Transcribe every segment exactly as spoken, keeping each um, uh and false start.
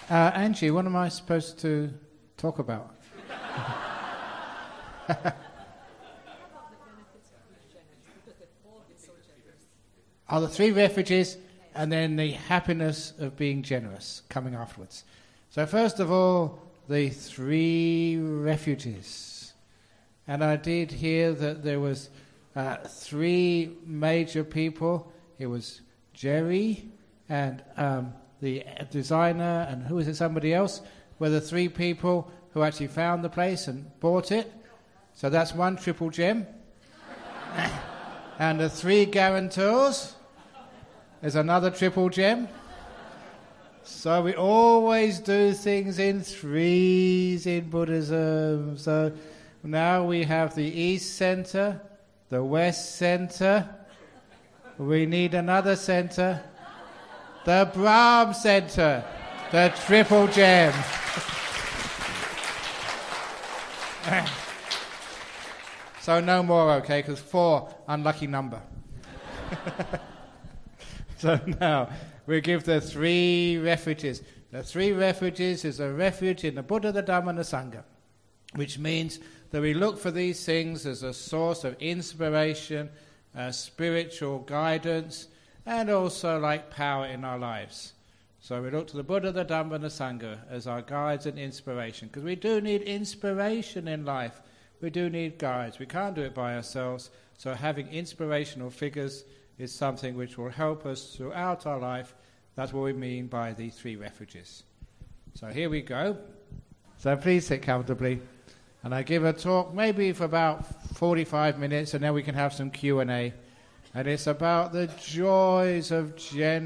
Uh, Angie, what am I supposed to talk about? Are the three refuges and then the happiness of being generous coming afterwards. So first of all, the three refuges. And I did hear that there was uh, three major people. It was Jerry and um, the designer, and who was it, somebody else, were the three people who actually found the place and bought it. So that's one triple gem. And the three guarantors is another triple gem. So we always do things in threes in Buddhism. So now we have the East Center, the West Center. We need another center. The Brahm Center, the triple gem. So no more, okay, because four, unlucky number. So now we give the three refuges. The three refuges is a refuge in the Buddha, the Dhamma, and the Sangha, which means that we look for these things as a source of inspiration, uh, spiritual guidance, and also like power in our lives. So we look to the Buddha, the Dhamma, and the Sangha as our guides and inspiration, because we do need inspiration in life. We do need guides. We can't do it by ourselves. So having inspirational figures is something which will help us throughout our life. That's what we mean by the three refuges. So here we go. So please sit comfortably. And I give a talk maybe for about forty-five minutes, and then we can have some Q and A. And it's about the joys of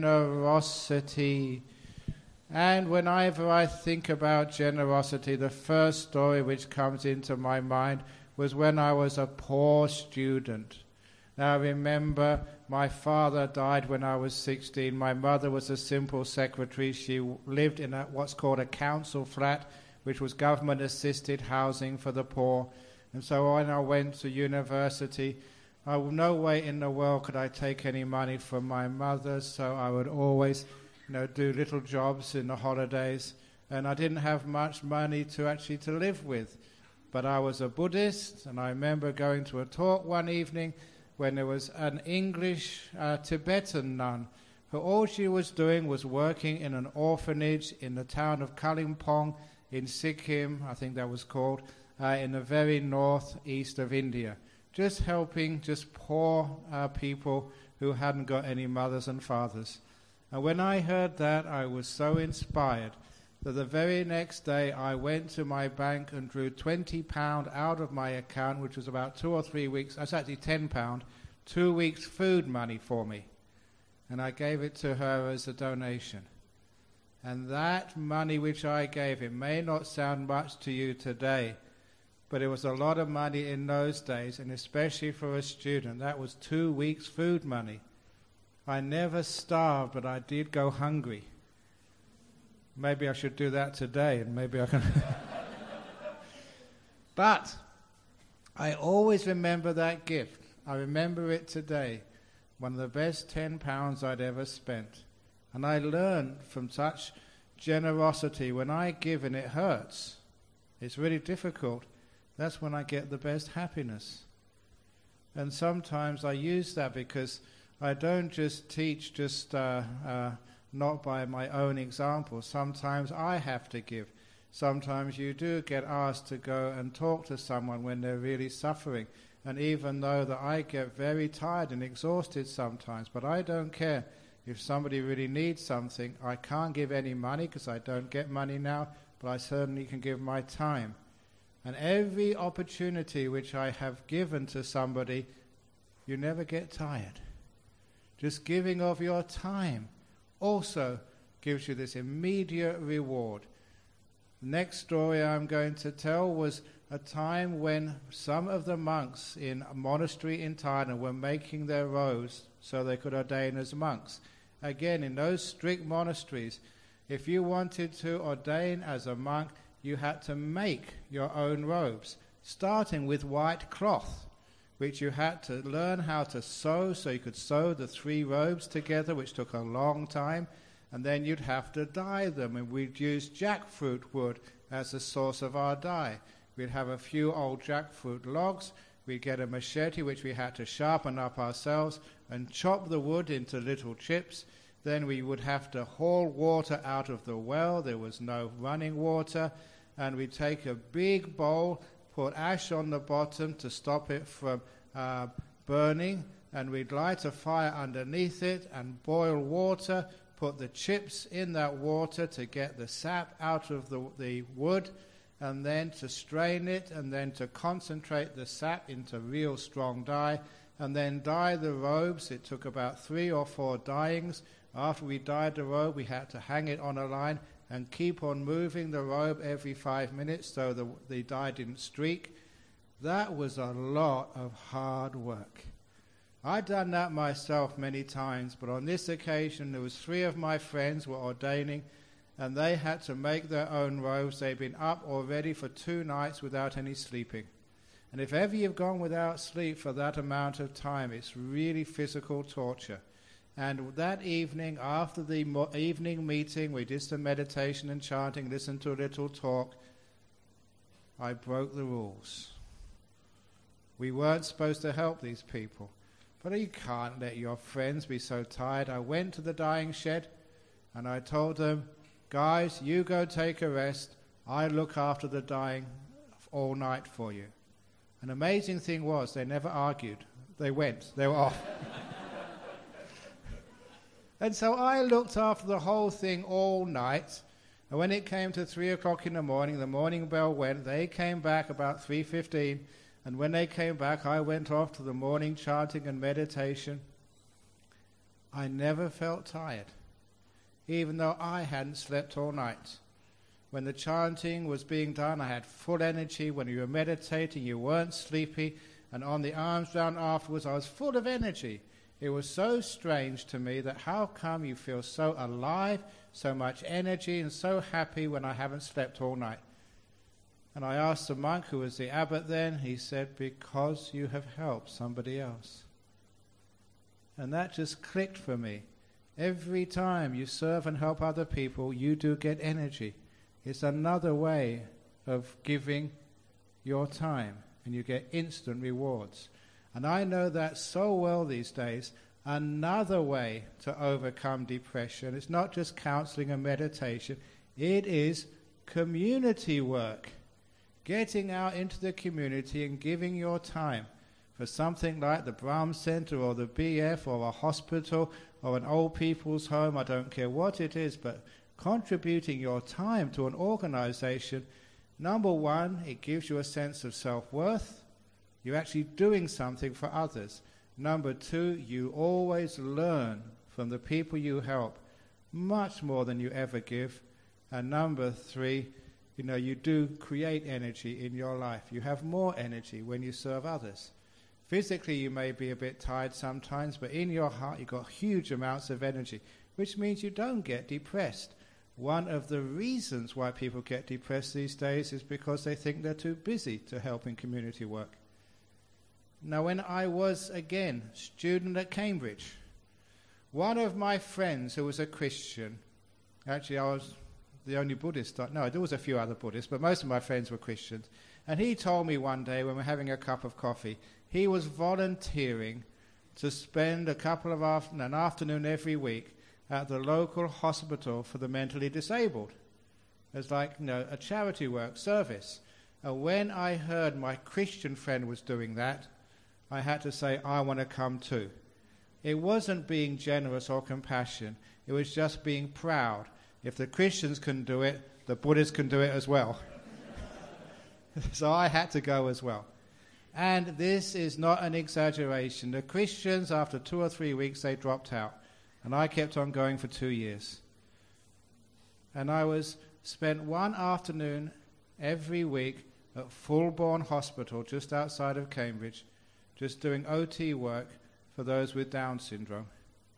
generosity. And whenever I think about generosity, the first story which comes into my mind was when I was a poor student. Now, I remember my father died when I was sixteen. My mother was a simple secretary. She lived in a, what's called a council flat, which was government-assisted housing for the poor. And so when I went to university, I, no way in the world could I take any money from my mother, so I would always, you know, do little jobs in the holidays. And I didn't have much money to actually to live with. But I was a Buddhist, and I remember going to a talk one evening when there was an English uh, Tibetan nun who all she was doing was working in an orphanage in the town of Kalimpong in Sikkim, I think that was called, uh, in the very northeast of India, just helping just poor uh, people who hadn't got any mothers and fathers. And when I heard that, I was so inspired that the very next day I went to my bank and drew twenty pounds out of my account, which was about two or three weeks, that's actually ten pounds, two weeks food money for me. And I gave it to her as a donation. And that money which I gave, it may not sound much to you today, but it was a lot of money in those days, and especially for a student. That was two weeks food money. I never starved, but I did go hungry. Maybe I should do that today, and maybe I can... But I always remember that gift. I remember it today. One of the best ten pounds I'd ever spent. And I learned from such generosity, when I give and it hurts, it's really difficult, that's when I get the best happiness. And sometimes I use that because I don't just teach just... Uh, uh, not by my own example. Sometimes I have to give. Sometimes you do get asked to go and talk to someone when they're really suffering. And even though that I get very tired and exhausted sometimes, but I don't care. If somebody really needs something, I can't give any money because I don't get money now, but I certainly can give my time. And every opportunity which I have given to somebody, you never get tired. Just giving of your time also gives you this immediate reward. The next story I'm going to tell was a time when some of the monks in a monastery in Thailand were making their robes so they could ordain as monks. Again, in those strict monasteries, if you wanted to ordain as a monk, you had to make your own robes, starting with white cloth, which you had to learn how to sew, so you could sew the three robes together, which took a long time. and then you'd have to dye them, and we'd use jackfruit wood as the source of our dye. We'd have a few old jackfruit logs, we'd get a machete which we had to sharpen up ourselves and chop the wood into little chips. Then we would have to haul water out of the well, there was no running water, and we'd take a big bowl, put ash on the bottom to stop it from uh, burning, and we'd light a fire underneath it and boil water, put the chips in that water to get the sap out of the, the wood, and then to strain it, and then to concentrate the sap into real strong dye, and then dye the robes. It took about three or four dyeings. After we dyed the robe, we had to hang it on a line and keep on moving the robe every five minutes so the, the dye didn't streak. That was a lot of hard work. I'd done that myself many times, but on this occasion there was three of my friends were ordaining, and they had to make their own robes. They'd been up already for two nights without any sleeping. And if ever you've gone without sleep for that amount of time, it's really physical torture. And that evening, after the mo- evening meeting, we did some meditation and chanting, listened to a little talk. I broke the rules. We weren't supposed to help these people. But you can't let your friends be so tired. I went to the dyeing shed and I told them, guys, you go take a rest. I look after the dyeing all night for you. An amazing thing was they never argued. They went. They were off. And so I looked after the whole thing all night. And when it came to three o'clock in the morning, the morning bell went. They came back about three fifteen. And when they came back, I went off to the morning chanting and meditation. I never felt tired, even though I hadn't slept all night. When the chanting was being done, I had full energy. When you were meditating, you weren't sleepy. And on the arms round afterwards, I was full of energy. It was so strange to me that how come you feel so alive, so much energy, and so happy when I haven't slept all night? And I asked the monk who was the abbot then, he said, because you have helped somebody else. And that just clicked for me. Every time you serve and help other people, you do get energy. It's another way of giving your time, and you get instant rewards. And I know that so well these days. Another way to overcome depression, it's not just counseling and meditation, it is community work. Getting out into the community and giving your time for something like the Brahms Center or the B F or a hospital or an old people's home, I don't care what it is, but contributing your time to an organization, number one, it gives you a sense of self-worth. You're actually doing something for others. Number two, you always learn from the people you help much more than you ever give. And number three, you know, you do create energy in your life. You have more energy when you serve others. Physically, you may be a bit tired sometimes, but in your heart, you've got huge amounts of energy, which means you don't get depressed. One of the reasons why people get depressed these days is because they think they're too busy to help in community work. Now, when I was, again, student at Cambridge, one of my friends who was a Christian, actually I was the only Buddhist, no, there was a few other Buddhists, but most of my friends were Christians, and he told me one day when we were having a cup of coffee, he was volunteering to spend a couple of after- an afternoon every week at the local hospital for the mentally disabled. It's like, you know, a charity work service. And when I heard my Christian friend was doing that, I had to say, I want to come too. It wasn't being generous or compassion. It was just being proud. If the Christians can do it, the Buddhists can do it as well. So I had to go as well. And this is not an exaggeration. The Christians, after two or three weeks, they dropped out. And I kept on going for two years. And I was spent one afternoon every week at Fulbourn Hospital, just outside of Cambridge, just doing O T work for those with Down syndrome.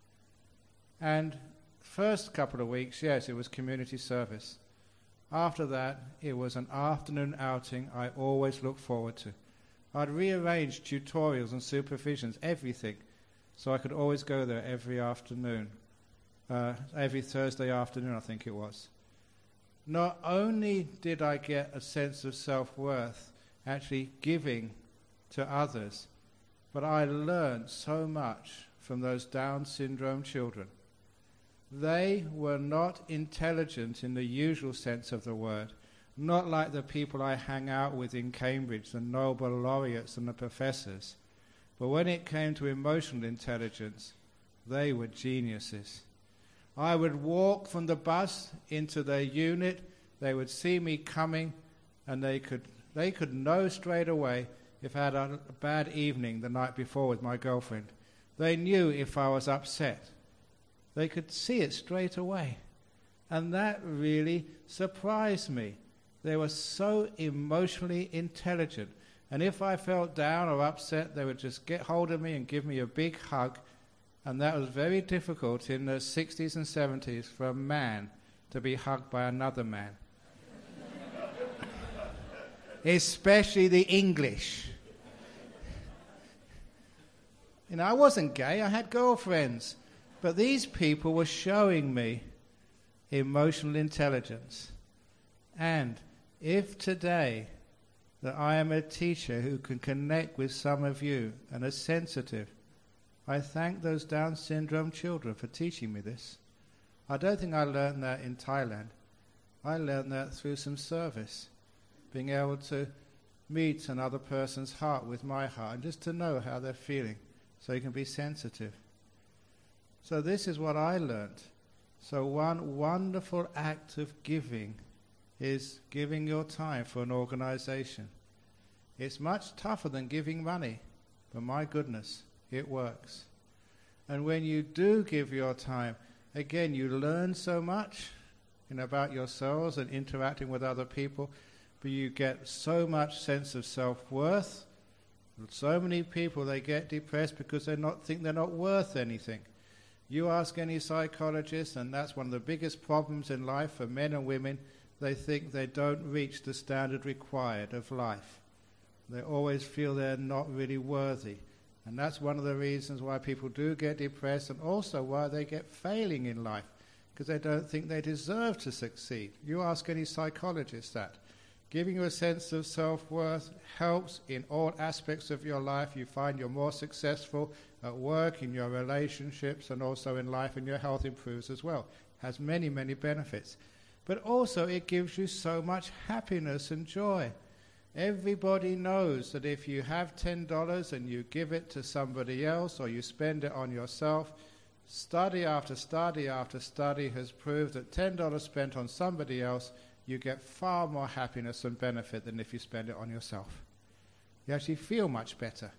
And first couple of weeks, yes, it was community service. After that, it was an afternoon outing I always looked forward to. I'd rearranged tutorials and supervisions, everything, so I could always go there every afternoon. uh, every Thursday afternoon, I think it was. Not only did I get a sense of self-worth actually giving to others, but I learned so much from those Down syndrome children. They were not intelligent in the usual sense of the word, not like the people I hang out with in Cambridge, the Nobel laureates and the professors. But when it came to emotional intelligence, they were geniuses. I would walk from the bus into their unit, they would see me coming, and they could they could know straight away if I had a bad evening the night before with my girlfriend. They knew if I was upset. They could see it straight away. And that really surprised me. They were so emotionally intelligent. And if I felt down or upset, they would just get hold of me and give me a big hug. And that was very difficult in the sixties and seventies for a man to be hugged by another man. Especially the English. You know, I wasn't gay, I had girlfriends. But these people were showing me emotional intelligence. And if today that I am a teacher who can connect with some of you and are sensitive, I thank those Down syndrome children for teaching me this. I don't think I learned that in Thailand. I learned that through some service, being able to meet another person's heart with my heart and just to know how they're feeling so you can be sensitive. So this is what I learned. So one wonderful act of giving is giving your time for an organization. It's much tougher than giving money, but my goodness, it works. And when you do give your time, again, you learn so much, you know, about yourselves and interacting with other people, but you get so much sense of self-worth. So many people, they get depressed because they not think they're not worth anything. You ask any psychologist, and that's one of the biggest problems in life for men and women, they think they don't reach the standard required of life. They always feel they're not really worthy. And that's one of the reasons why people do get depressed, and also why they get failing in life, because they don't think they deserve to succeed. You ask any psychologist that. Giving you a sense of self-worth helps in all aspects of your life. You find you're more successful at work, in your relationships, and also in life, and your health improves as well. Has many, many benefits. But also it gives you so much happiness and joy. Everybody knows that if you have ten dollars and you give it to somebody else or you spend it on yourself, study after study after study has proved that ten dollars spent on somebody else, you get far more happiness and benefit than if you spend it on yourself. You actually feel much better.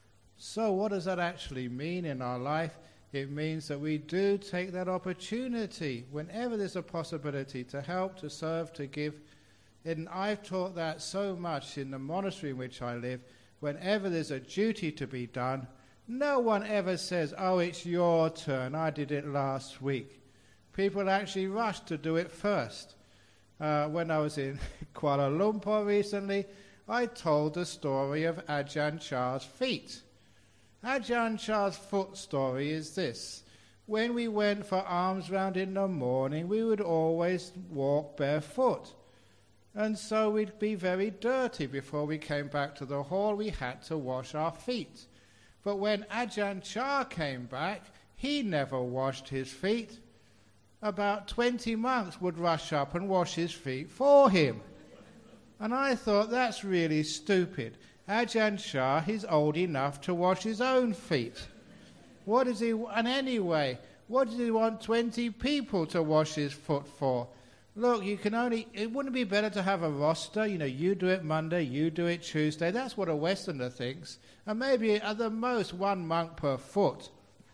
So what does that actually mean in our life? It means that we do take that opportunity whenever there's a possibility to help, to serve, to give. And I've taught that so much in the monastery in which I live. Whenever there's a duty to be done, no one ever says, oh, it's your turn, I did it last week. People actually rush to do it first. Uh, when I was in Kuala Lumpur recently, I told the story of Ajahn Chah's feet. Ajahn Chah's foot story is this. When we went for alms round in the morning, we would always walk barefoot. And so we'd be very dirty before we came back to the hall. We had to wash our feet. But when Ajahn Chah came back, he never washed his feet. About twenty monks would rush up and wash his feet for him. And I thought, that's really stupid. Ajahn Chah, he's old enough to wash his own feet. What does he, and anyway, what does he want twenty people to wash his foot for? Look, you can only, it wouldn't be better to have a roster, you know, you do it Monday, you do it Tuesday. That's what a Westerner thinks. And maybe at the most one monk per foot.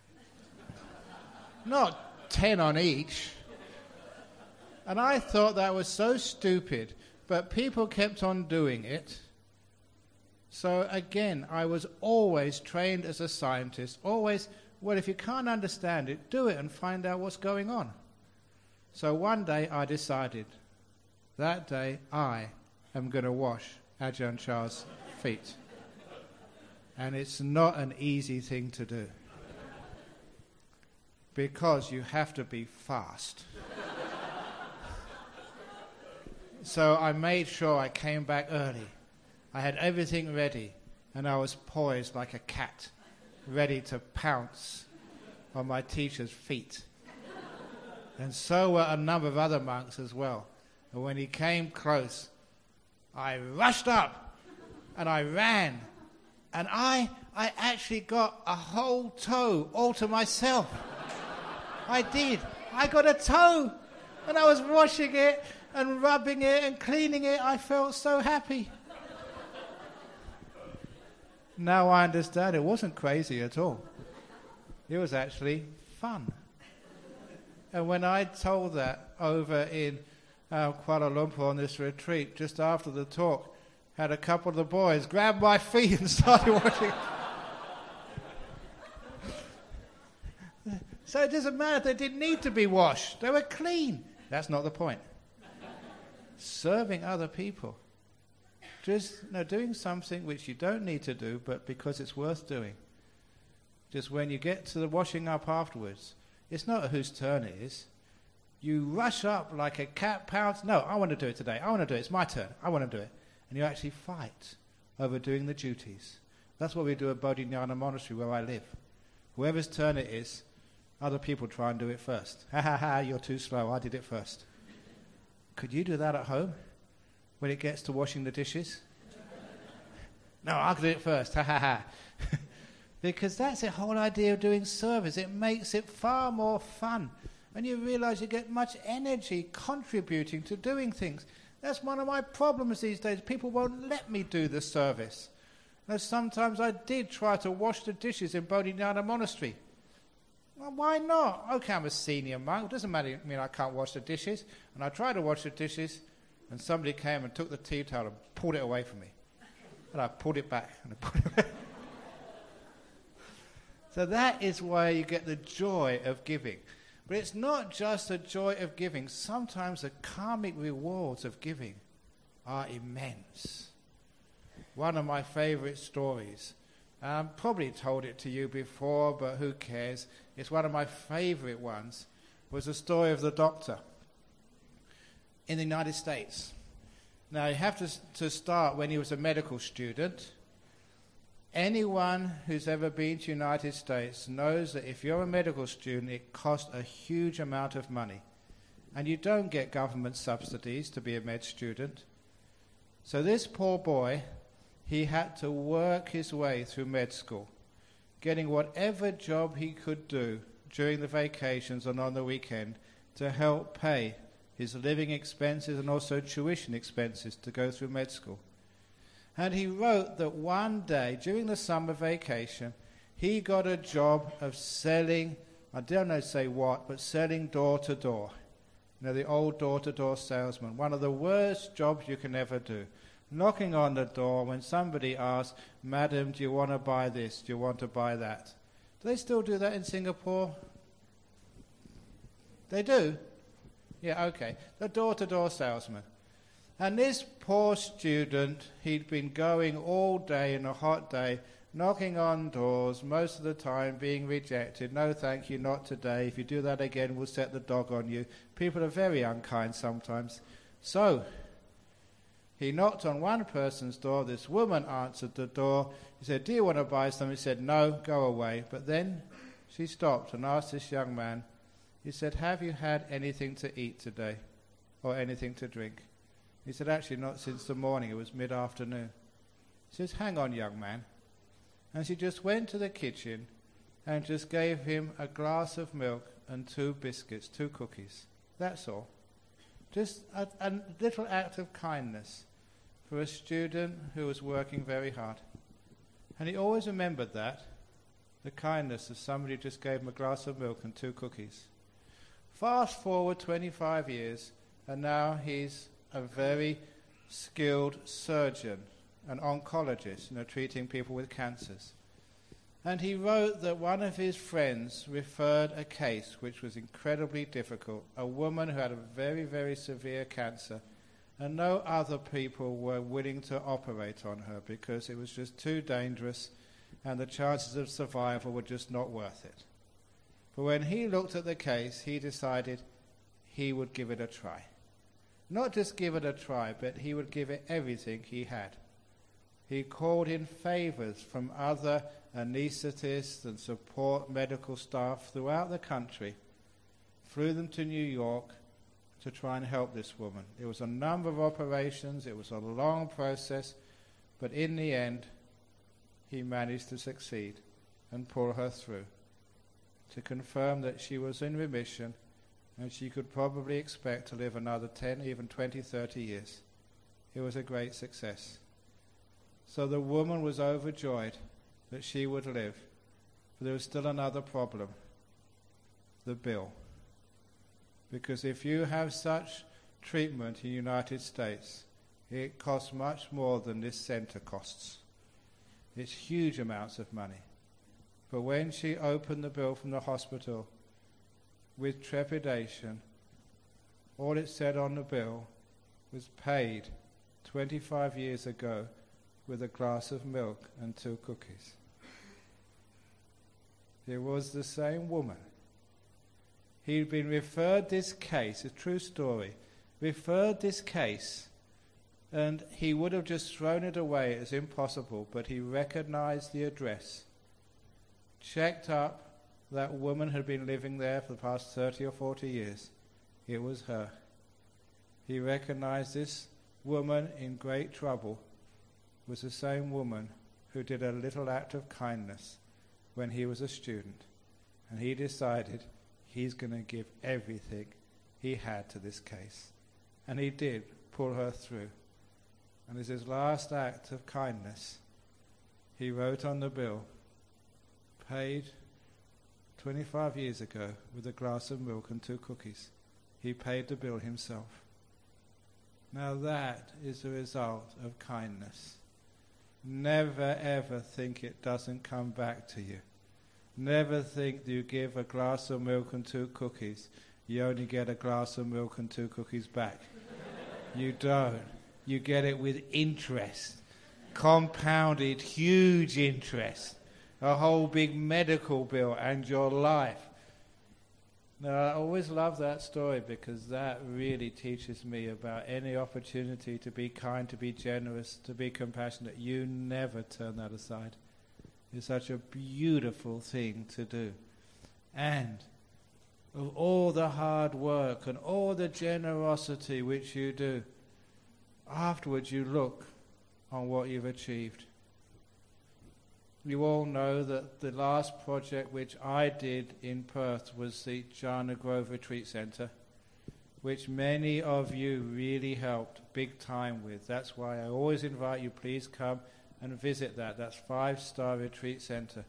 Not ten on each. And I thought that was so stupid, but people kept on doing it. So again, I was always trained as a scientist, always, well, if you can't understand it, do it and find out what's going on. So one day I decided, that day I am going to wash Ajahn Chah's feet. And it's not an easy thing to do. because you have to be fast. So I made sure I came back early. I had everything ready, and I was poised like a cat, ready to pounce on my teacher's feet. And so were a number of other monks as well. And when he came close, I rushed up, and I ran, and I, I actually got a whole toe all to myself. I did. I got a toe, and I was washing it, and rubbing it and cleaning it. I felt so happy. Now I understand it wasn't crazy at all. It was actually fun. And when I told that over in uh, Kuala Lumpur on this retreat, just after the talk, had a couple of the boys grab my feet and started washing. So it doesn't matter. They didn't need to be washed. They were clean. That's not the point. Serving other people. Just you know, doing something which you don't need to do, but because it's worth doing. Just when you get to the washing up afterwards, it's not whose turn it is. You rush up like a cat pounce. No, I want to do it today. I want to do it. It's my turn. I want to do it. And you actually fight over doing the duties. That's what we do at Bodhinyana Monastery, where I live. Whoever's turn it is, other people try and do it first. Ha ha ha, you're too slow. I did it first. Could you do that at home when it gets to washing the dishes? No, I'll do it first. Ha ha ha. Because that's the whole idea of doing service. It makes it far more fun. And you realize you get much energy contributing to doing things. That's one of my problems these days. People won't let me do the service. Now, sometimes I did try to wash the dishes in Bodhinyana Monastery. Well, why not? Okay, I'm a senior monk. It doesn't matter, mean I can't wash the dishes. And I tried to wash the dishes, and somebody came and took the tea towel and pulled it away from me. And I pulled it back. And I pulled it back. So that is why you get the joy of giving. But it's not just the joy of giving. Sometimes the karmic rewards of giving are immense. One of my favorite stories, I um, probably told it to you before, but who cares? It's one of my favorite ones, was the story of the doctor in the United States. Now, you have to, to start when he was a medical student. Anyone who's ever been to the United States knows that if you're a medical student, it costs a huge amount of money. And you don't get government subsidies to be a med student. So this poor boy, he had to work his way through med school, getting whatever job he could do during the vacations and on the weekend to help pay his living expenses and also tuition expenses to go through med school. And he wrote that one day, during the summer vacation, he got a job of selling, I don't know say what, but selling door to door. You know, the old door-to-door salesman, one of the worst jobs you can ever do. Knocking on the door when somebody asks, "Madam, do you want to buy this? Do you want to buy that?" Do they still do that in Singapore? They do? Yeah, okay. The door-to-door salesman. And this poor student, he'd been going all day in a hot day, knocking on doors, most of the time being rejected. "No, thank you, not today. If you do that again, we'll set the dog on you." People are very unkind sometimes. So, he knocked on one person's door. This woman answered the door. He said, "Do you want to buy something?" He said, "No, go away." But then she stopped and asked this young man, he said, "Have you had anything to eat today or anything to drink?" He said, "Actually, not since the morning. It was mid-afternoon." She says, "Hang on, young man." And she just went to the kitchen and just gave him a glass of milk and two biscuits, two cookies. That's all. Just a, a little act of kindness for a student who was working very hard. And he always remembered that, the kindness of somebody who just gave him a glass of milk and two cookies. Fast forward twenty-five years, and now he's a very skilled surgeon, an oncologist, you know, treating people with cancers. And he wrote that one of his friends referred a case which was incredibly difficult, a woman who had a very, very severe cancer, and no other people were willing to operate on her because it was just too dangerous and the chances of survival were just not worth it. But when he looked at the case, he decided he would give it a try. Not just give it a try, but he would give it everything he had. He called in favors from other anaesthetists and support medical staff throughout the country, flew them to New York to try and help this woman. It was a number of operations, it was a long process, but in the end, he managed to succeed and pull her through, to confirm that she was in remission and she could probably expect to live another ten, even twenty, thirty years. It was a great success. So the woman was overjoyed that she would live, but there was still another problem, the bill. Because if you have such treatment in the United States, it costs much more than this center costs. It's huge amounts of money. But when she opened the bill from the hospital with trepidation, all it said on the bill was paid twenty-five years ago with a glass of milk and two cookies. It was the same woman. He'd been referred this case, a true story, referred this case, and he would have just thrown it away as impossible, but he recognized the address, checked up, that woman had been living there for the past thirty or forty years. It was her. He recognized this woman in great trouble was the same woman who did a little act of kindness when he was a student. And he decided he's going to give everything he had to this case. And he did pull her through. And as his last act of kindness, he wrote on the bill, paid twenty-five years ago with a glass of milk and two cookies. He paid the bill himself. Now that is the result of kindness. Never ever think it doesn't come back to you. Never think that you give a glass of milk and two cookies, you only get a glass of milk and two cookies back. You don't. You get it with interest. Compounded, huge interest. A whole big medical bill and your life. Now, I always love that story because that really teaches me about any opportunity to be kind, to be generous, to be compassionate. You never turn that aside. It's such a beautiful thing to do. And of all the hard work and all the generosity which you do, afterwards you look on what you've achieved. You all know that the last project which I did in Perth was the Jhana Grove Retreat Centre, which many of you really helped big time with. That's why I always invite you, please come and visit that. That's five-star retreat centre.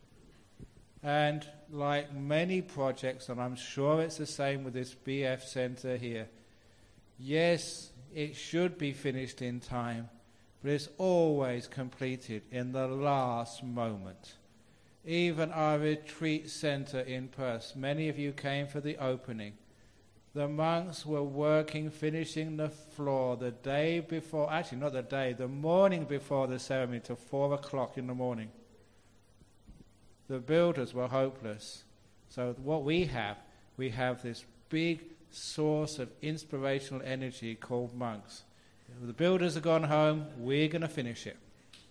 And like many projects, and I'm sure it's the same with this B F centre here, yes, it should be finished in time, but it's always completed in the last moment. Even our retreat centre in Perth, many of you came for the opening. The monks were working, finishing the floor the day before, actually not the day, the morning before the ceremony till four o'clock in the morning. The builders were hopeless. So what we have, we have this big source of inspirational energy called monks. The builders have gone home, we're going to finish it.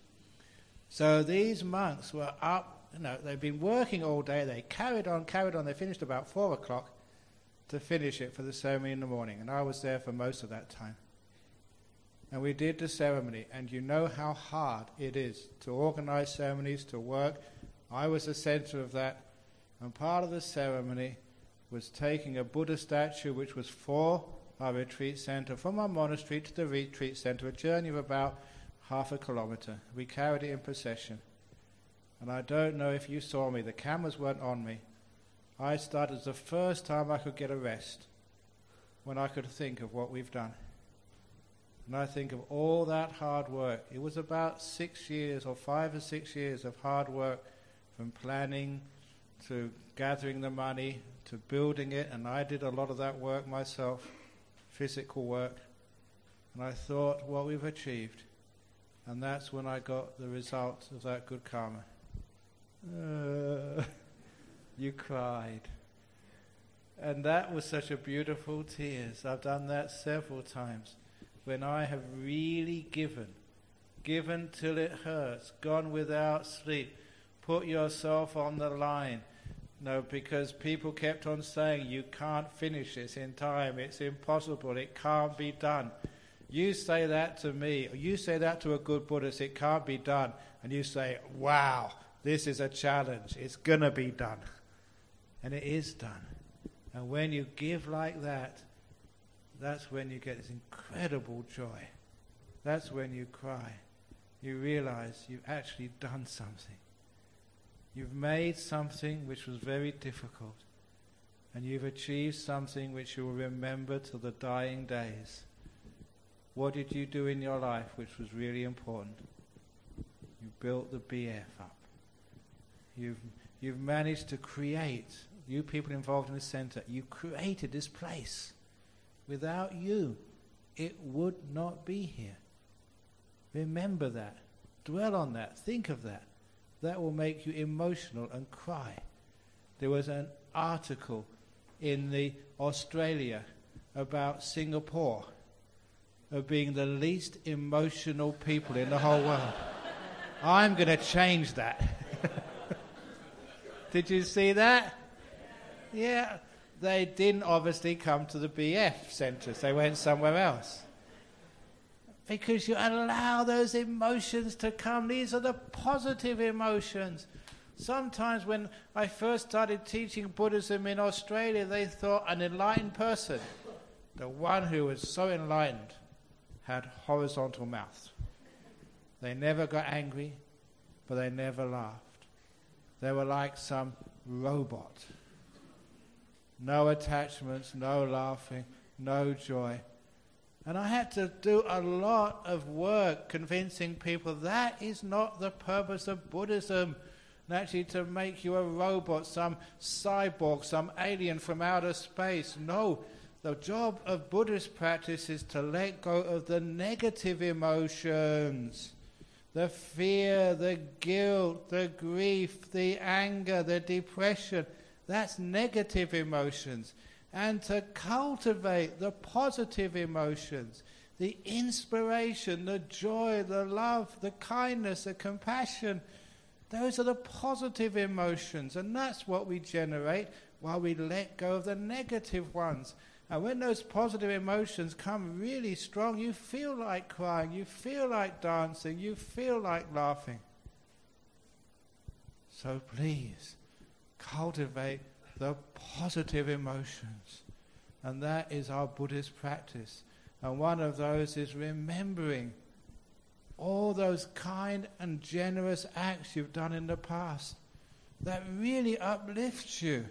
So these monks were up, you know, they've been working all day, they carried on, carried on, they finished about four o'clock to finish it for the ceremony in the morning, and I was there for most of that time. And we did the ceremony, and you know how hard it is to organize ceremonies, to work. I was the center of that, and part of the ceremony was taking a Buddha statue which was for our retreat center, from our monastery to the retreat center, a journey of about half a kilometer. We carried it in procession. And I don't know if you saw me, the cameras weren't on me. I started, it was the first time I could get a rest, when I could think of what we've done. And I think of all that hard work. It was about six years or five or six years of hard work, from planning to gathering the money to building it, and I did a lot of that work myself, physical work. And I thought what we've achieved, and that's when I got the result of that good karma. Uh, You cried. And that was such a beautiful tears. I've done that several times. When I have really given, given till it hurts, gone without sleep, put yourself on the line. No, because people kept on saying, you can't finish this in time, it's impossible, it can't be done. You say that to me, or you say that to a good Buddhist, it can't be done, and you say, wow, this is a challenge, it's going to be done. And it is done. And when you give like that, that's when you get this incredible joy. That's when you cry. You realize you've actually done something. You've made something which was very difficult, and you've achieved something which you will remember till the dying days. What did you do in your life which was really important? You built the B F up. You've, you've managed to create, you people involved in the center, you created this place. Without you, it would not be here. Remember that. Dwell on that. Think of that. That will make you emotional and cry. There was an article in the Australia about Singapore of being the least emotional people in the whole world. I'm going to change that. Did you see that? Yeah. They didn't obviously come to the B F centres. They went somewhere else. Because you allow those emotions to come. These are the positive emotions. Sometimes when I first started teaching Buddhism in Australia, they thought an enlightened person, the one who was so enlightened, had horizontal mouth. They never got angry, but they never laughed. They were like some robot. No attachments, no laughing, no joy. And I had to do a lot of work convincing people that is not the purpose of Buddhism. And actually to make you a robot, some cyborg, some alien from outer space. No, the job of Buddhist practice is to let go of the negative emotions. The fear, the guilt, the grief, the anger, the depression. That's negative emotions. And to cultivate the positive emotions, the inspiration, the joy, the love, the kindness, the compassion. Those are the positive emotions, and that's what we generate while we let go of the negative ones. And when those positive emotions come really strong, you feel like crying, you feel like dancing, you feel like laughing. So please, cultivate the positive emotions. And that is our Buddhist practice. And one of those is remembering all those kind and generous acts you've done in the past that really uplifts you.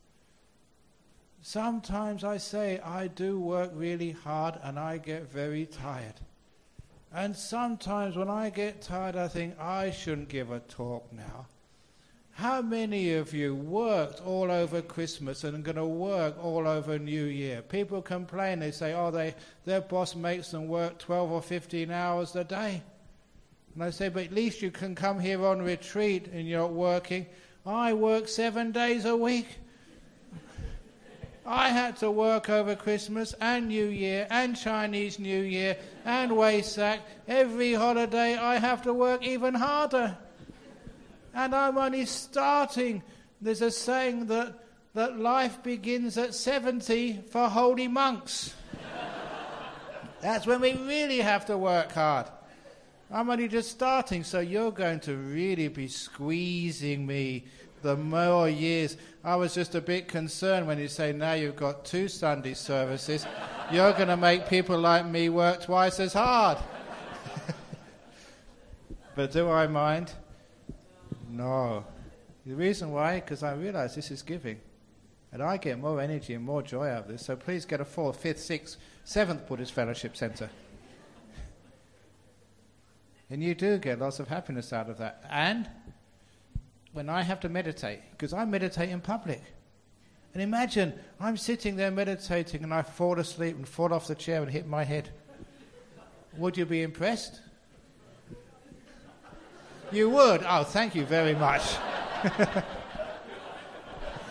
Sometimes I say I do work really hard and I get very tired. And sometimes when I get tired I think I shouldn't give a talk now. How many of you worked all over Christmas and are going to work all over New Year? People complain, they say, oh, they, their boss makes them work twelve or fifteen hours a day. And I say, but at least you can come here on retreat and you're not working. I work seven days a week. I had to work over Christmas and New Year and Chinese New Year and Waisak. Every holiday I have to work even harder. And I'm only starting. There's a saying that, that life begins at seventy for holy monks. That's when we really have to work hard. I'm only just starting, so you're going to really be squeezing me the more years. I was just a bit concerned when you say now you've got two Sunday services. You're going to make people like me work twice as hard. But do I mind? No. The reason why, because I realize this is giving. And I get more energy and more joy out of this. So please get a fourth, fifth, sixth, seventh Buddhist Fellowship Center. And you do get lots of happiness out of that. And when I have to meditate, because I meditate in public. And imagine, I'm sitting there meditating and I fall asleep and fall off the chair and hit my head. Would you be impressed? You would? Oh, thank you very much.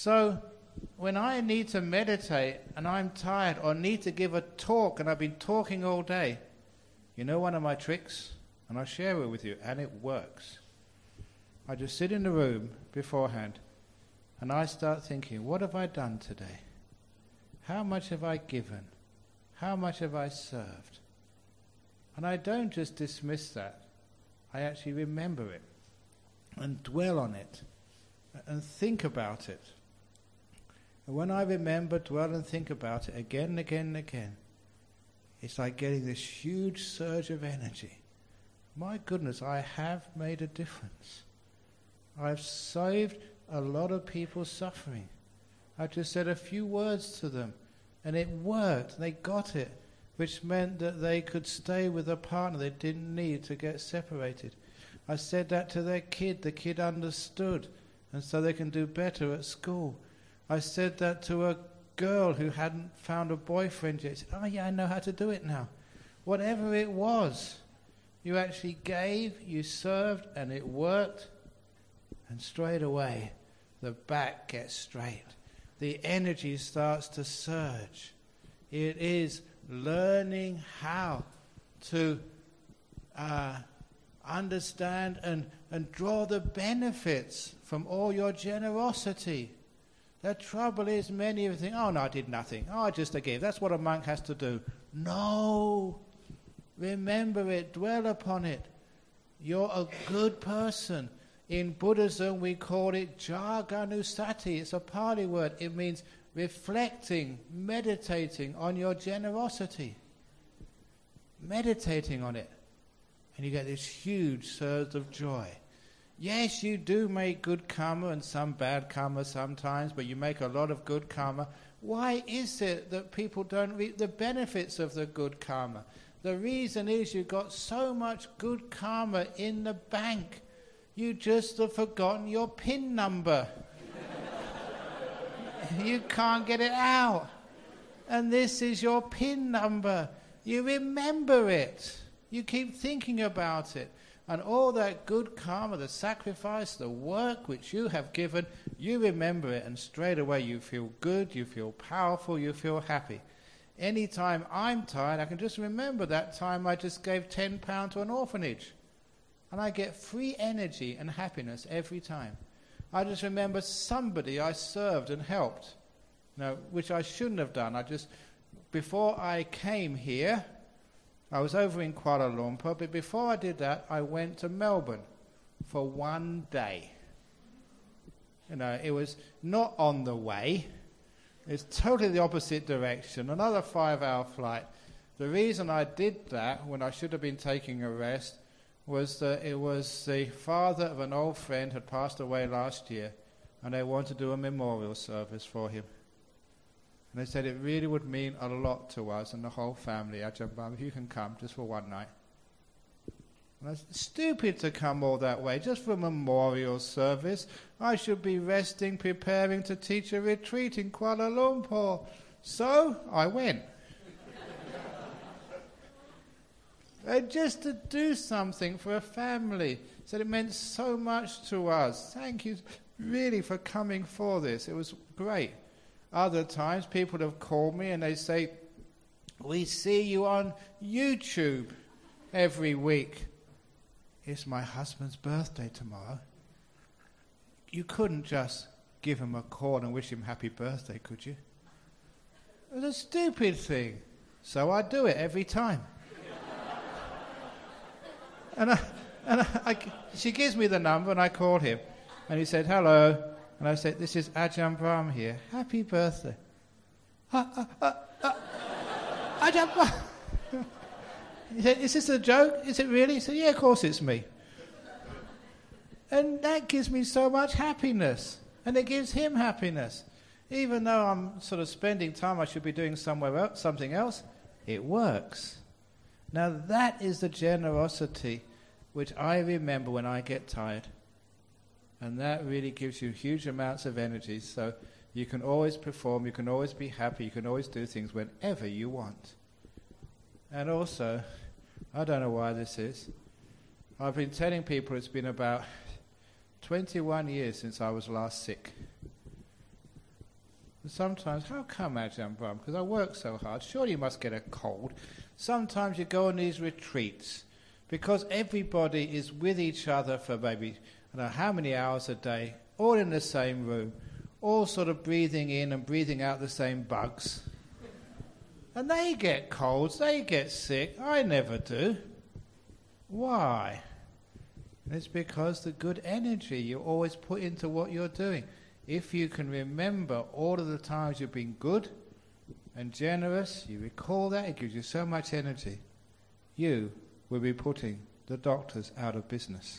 So when I need to meditate and I'm tired or need to give a talk and I've been talking all day, you know one of my tricks? And I'll share it with you, and it works. I just sit in the room beforehand and I start thinking, what have I done today? How much have I given? How much have I served? And I don't just dismiss that. I actually remember it and dwell on it and think about it. And when I remember, dwell and think about it again and again and again, it's like getting this huge surge of energy. My goodness, I have made a difference. I've saved a lot of people's suffering. I just said a few words to them, and it worked. They got it, which meant that they could stay with a partner they didn't need to get separated. I said that to their kid. The kid understood, and so they can do better at school. I said that to a girl who hadn't found a boyfriend yet. She said, oh yeah, I know how to do it now. Whatever it was, you actually gave, you served, and it worked. And straight away, the back gets straight. The energy starts to surge. It is learning how to uh, understand and, and draw the benefits from all your generosity. The trouble is, many of you think, oh no, I did nothing. Oh, I just a give. That's what a monk has to do. No. Remember it. Dwell upon it. You're a good person. In Buddhism, we call it Jaganusati. It's a Pali word. It means reflecting, meditating on your generosity. Meditating on it. And you get this huge surge of joy. Yes, you do make good karma and some bad karma sometimes, but you make a lot of good karma. Why is it that people don't reap the benefits of the good karma? The reason is you've got so much good karma in the bank. You just have forgotten your PIN number. You can't get it out. And this is your PIN number. You remember it. You keep thinking about it. And all that good karma, the sacrifice, the work which you have given, you remember it, and straight away you feel good, you feel powerful, you feel happy. Anytime I'm tired, I can just remember that time I just gave ten pounds to an orphanage. And I get free energy and happiness every time. I just remember somebody I served and helped, you know, which I shouldn't have done. I just, before I came here, I was over in Kuala Lumpur, but before I did that, I went to Melbourne for one day. You know, it was not on the way. It's totally the opposite direction, another five-hour flight. The reason I did that, when I should have been taking a rest, was that it was the father of an old friend had passed away last year, and they wanted to do a memorial service for him. And they said it really would mean a lot to us and the whole family. Ajahn Brahm, if you can come just for one night. And it's stupid to come all that way just for a memorial service. I should be resting, preparing to teach a retreat in Kuala Lumpur. So I went. And just to do something for a family. Said it meant so much to us. Thank you really for coming for this. It was great. Other times people have called me and they say, we see you on YouTube every week. It's my husband's birthday tomorrow. You couldn't just give him a call and wish him happy birthday, could you? It was a stupid thing. So I do it every time. and I, and I, I, she gives me the number and I called him. And he said, hello. And I said, this is Ajahn Brahm here. Happy birthday. Uh, uh, uh, uh, Ajahn Brahm. He said, is this a joke? Is it really? He said, yeah, of course it's me. And that gives me so much happiness. And it gives him happiness. Even though I'm sort of spending time I should be doing somewhere else, something else, it works. Now that is the generosity which I remember when I get tired. And that really gives you huge amounts of energy. So you can always perform, you can always be happy, you can always do things whenever you want. And also, I don't know why this is, I've been telling people it's been about twenty-one years since I was last sick. And sometimes, how come, Ajahn Brahm? Because I work so hard. Surely you must get a cold. Sometimes you go on these retreats because everybody is with each other for maybe, I don't know how many hours a day, all in the same room, all sort of breathing in and breathing out the same bugs. And they get colds, they get sick. I never do. Why? It's because the good energy you always put into what you're doing. If you can remember all of the times you've been good and generous, you recall that, it gives you so much energy. You will be putting the doctors out of business.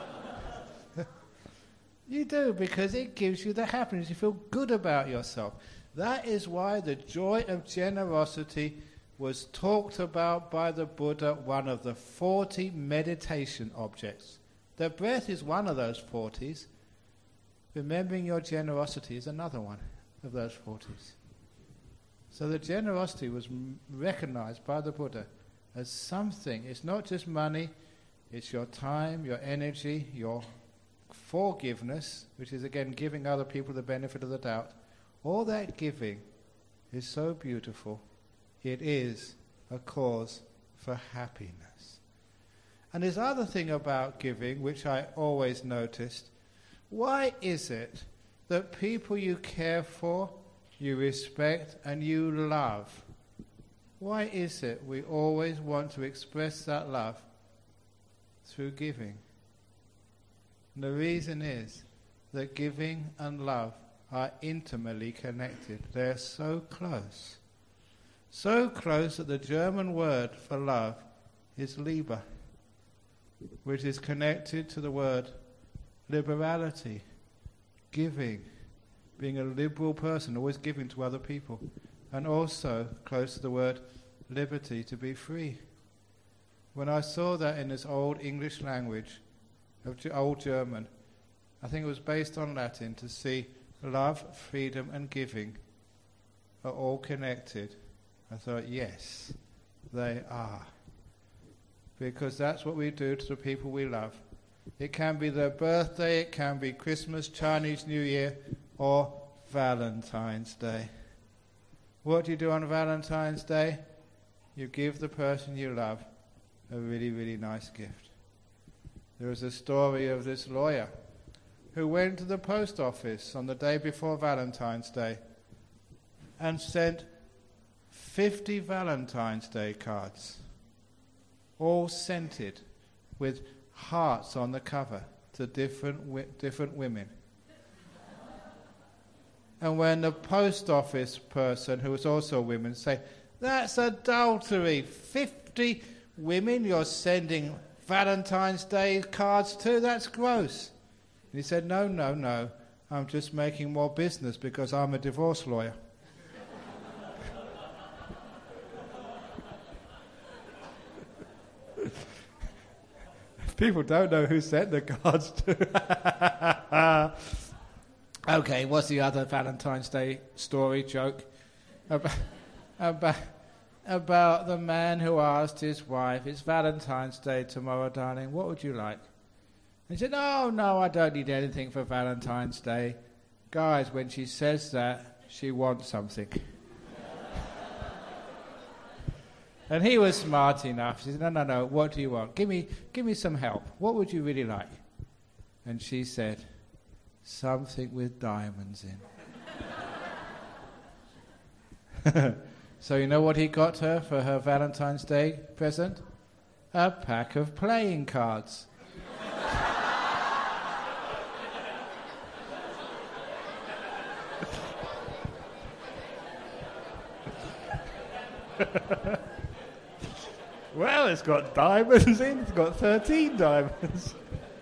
You do, because it gives you the happiness. You feel good about yourself. That is why the joy of generosity was talked about by the Buddha, one of the forty meditation objects. The breath is one of those forties. Remembering your generosity is another one of those forties. So the generosity was m- recognized by the Buddha as something. It's not just money, it's your time, your energy, your forgiveness, which is again giving other people the benefit of the doubt. All that giving is so beautiful. It is a cause for happiness. And this other thing about giving, which I always noticed, why is it that people you care for, you respect, and you love, why is it we always want to express that love through giving? And the reason is that giving and love are intimately connected. They're so close. So close that the German word for love is Liebe, which is connected to the word liberality, giving, being a liberal person, always giving to other people, and also close to the word liberty, to be free. When I saw that in this old English language, of old German, I think it was based on Latin, to see love, freedom and giving are all connected. I thought, yes, they are. Because that's what we do to the people we love. It can be their birthday, it can be Christmas, Chinese New Year, or Valentine's Day. What do you do on Valentine's Day? You give the person you love a really, really nice gift. There was a story of this lawyer who went to the post office on the day before Valentine's Day and sent fifty Valentine's Day cards, all scented with hearts on the cover to different wi- different women. And when the post office person, who was also a woman, said, "That's adultery, fifty women you're sending Valentine's Day cards to, that's gross." And he said, no, no, no, I'm just making more business because I'm a divorce lawyer. People don't know who sent the cards to. Okay, what's the other Valentine's Day story, joke? About, about, about the man who asked his wife, "It's Valentine's Day tomorrow, darling, what would you like?" And he said, "Oh, no, I don't need anything for Valentine's Day." Guys, when she says that, she wants something. And he was smart enough. He said, no, no, no, what do you want? Give me, give me some help. What would you really like? And she said, something with diamonds in. So you know what he got her for her Valentine's Day present? A pack of playing cards. Well, it's got diamonds in. It's got thirteen diamonds.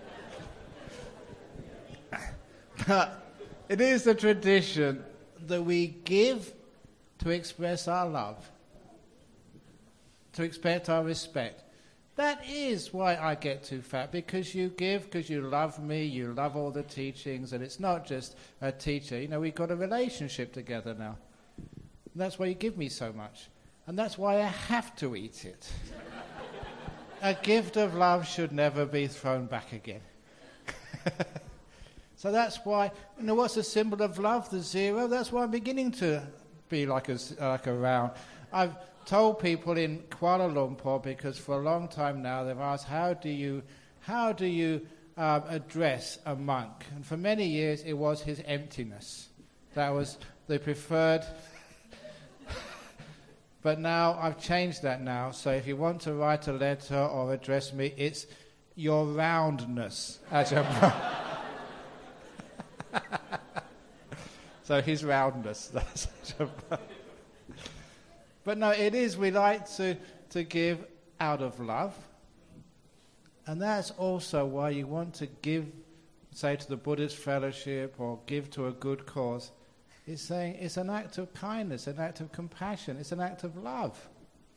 But it is the tradition that we give to express our love, to express our respect. That is why I get too fat, because you give, because you love me, you love all the teachings, and it's not just a teacher. You know, we've got a relationship together now. And that's why you give me so much. And that's why I have to eat it. A gift of love should never be thrown back again. So that's why, you know, what's the symbol of love? The zero. That's why I'm beginning to be like a, like a round. I've told people in Kuala Lumpur, because for a long time now they've asked, how do you, how do you um, address a monk? And for many years it was his emptiness. That was the preferred. But now I've changed that now. So if you want to write a letter or address me, it's your roundness. So his roundness. That's But no, it is. We like to, to give out of love. And that's also why you want to give, say, to the Buddhist fellowship or give to a good cause. It's saying it's an act of kindness, an act of compassion, it's an act of love.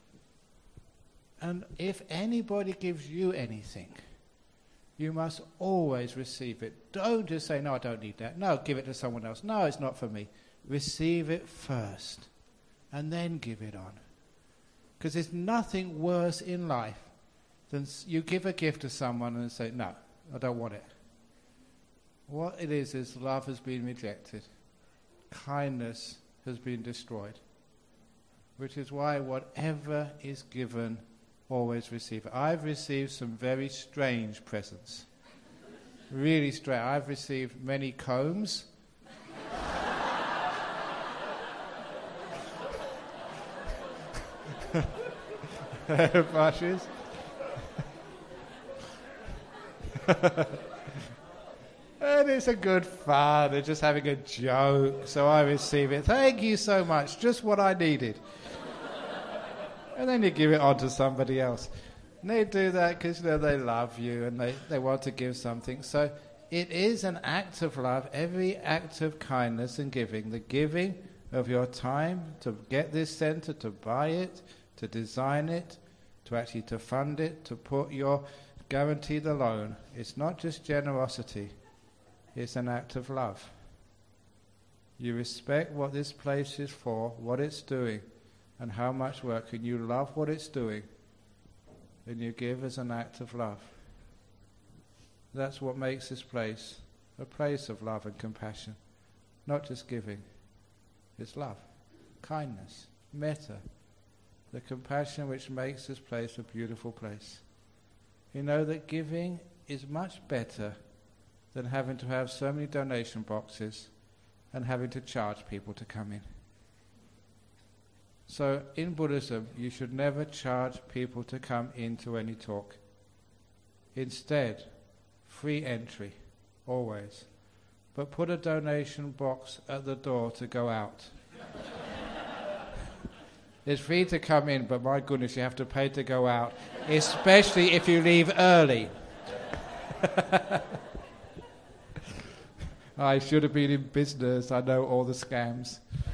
And if anybody gives you anything, you must always receive it. Don't just say, no, I don't need that. No, give it to someone else. No, it's not for me. Receive it first, and then give it on. Because there's nothing worse in life than you give a gift to someone and say, no, I don't want it. What it is is love has been rejected. Kindness has been destroyed. Which is why whatever is given, always receive it. I've received some very strange presents. Really strange. I've received many combs. Brushes. And it's a good fun. They're just having a joke. So I receive it. Thank you so much. Just what I needed. And then you give it on to somebody else. And they do that because, you know, they love you and they, they want to give something. So it is an act of love. Every act of kindness and giving. The giving of your time to get this center, to buy it, to design it, to actually to fund it, to put your guaranteed the loan. It's not just generosity. It's an act of love. You respect what this place is for, what it's doing, and how much work, and you love what it's doing, and you give as an act of love. That's what makes this place a place of love and compassion. Not just giving. It's love, kindness, metta, the compassion which makes this place a beautiful place. You know that giving is much better than having to have so many donation boxes and having to charge people to come in. So in Buddhism, you should never charge people to come into any talk. Instead, free entry, always. But put a donation box at the door to go out. It's free to come in, but my goodness, you have to pay to go out, especially if you leave early. I should have been in business. I know all the scams.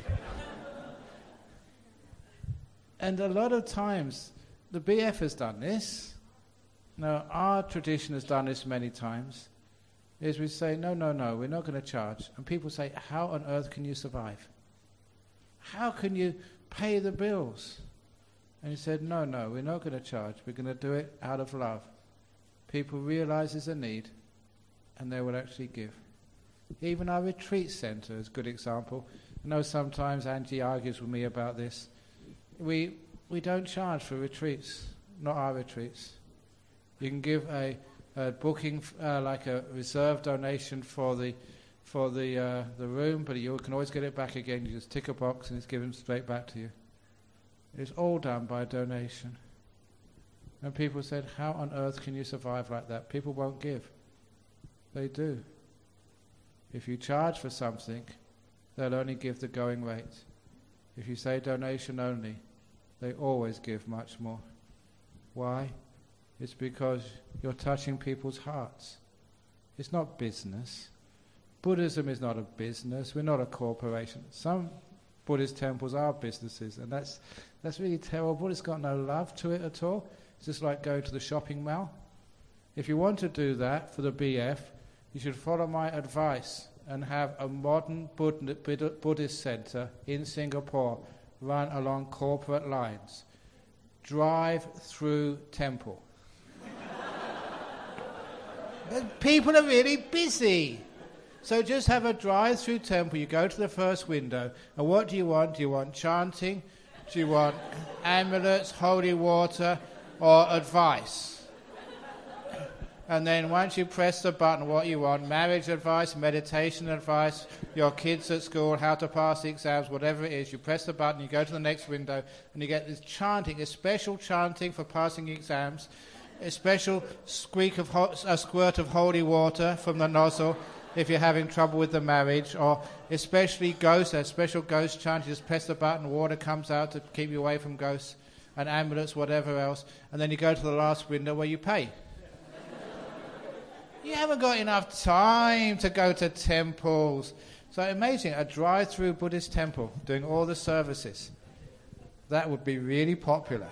And a lot of times, the B F has done this. Now, our tradition has done this many times. Is we say, no, no, no, we're not going to charge. And people say, how on earth can you survive? How can you pay the bills? And he said, no, no, we're not going to charge. We're going to do it out of love. People realize there's a need, and they will actually give. Even our retreat centre is a good example. I know sometimes Angie argues with me about this. We we don't charge for retreats, not our retreats. You can give a, a booking, uh, like a reserve donation for the for the uh, the room, but you can always get it back again. You just tick a box and it's given straight back to you. It's all done by donation. And people said, how on earth can you survive like that? People won't give. They do. If you charge for something, they'll only give the going rate. If you say donation only, they always give much more. Why? It's because you're touching people's hearts. It's not business. Buddhism is not a business. We're not a corporation. Some Buddhist temples are businesses, and that's that's really terrible. It's got no love to it at all. It's just like going to the shopping mall. If you want to do that for the B F, you should follow my advice and have a modern Buddh- Buddhist center in Singapore run along corporate lines. Drive through temple. People are really busy. So just have a drive-through temple. You go to the first window, and what do you want? Do you want chanting? Do you want amulets, holy water, or advice? And then once you press the button, what you want, marriage advice, meditation advice, your kids at school, how to pass the exams, whatever it is, you press the button, you go to the next window, and you get this chanting, a special chanting for passing exams, a special squeak of ho- a squirt of holy water from the nozzle if you're having trouble with the marriage, or especially ghosts, a special ghost chant, you just press the button, water comes out to keep you away from ghosts, and amulets, whatever else, and then you go to the last window where you pay. You haven't got enough time to go to temples. So amazing, a drive-through Buddhist temple doing all the services. That would be really popular.